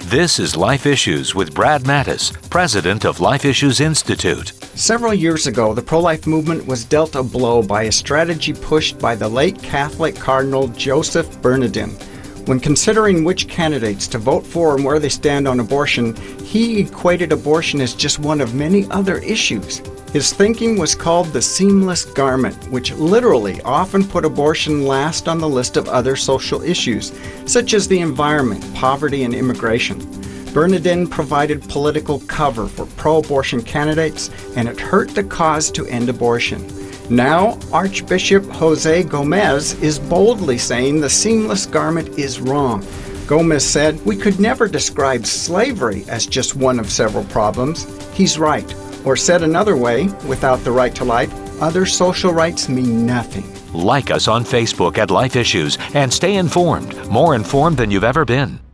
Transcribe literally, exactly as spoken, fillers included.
This is Life Issues with Brad Mattis, president of Life Issues Institute. Several years ago, the pro-life movement was dealt a blow by a strategy pushed by the late Catholic Cardinal Joseph Bernardin. When considering which candidates to vote for and where they stand on abortion, he equated abortion as just one of many other issues. His thinking was called the seamless garment, which literally often put abortion last on the list of other social issues, such as the environment, poverty, and immigration. Bernardin provided political cover for pro-abortion candidates, and it hurt the cause to end abortion. Now, Archbishop Jose Gomez is boldly saying the seamless garment is wrong. Gomez said, "We could never describe slavery as just one of several problems." He's right. Or said another way, without the right to life, other social rights mean nothing. Like us on Facebook at Life Issues and stay informed, more informed than you've ever been.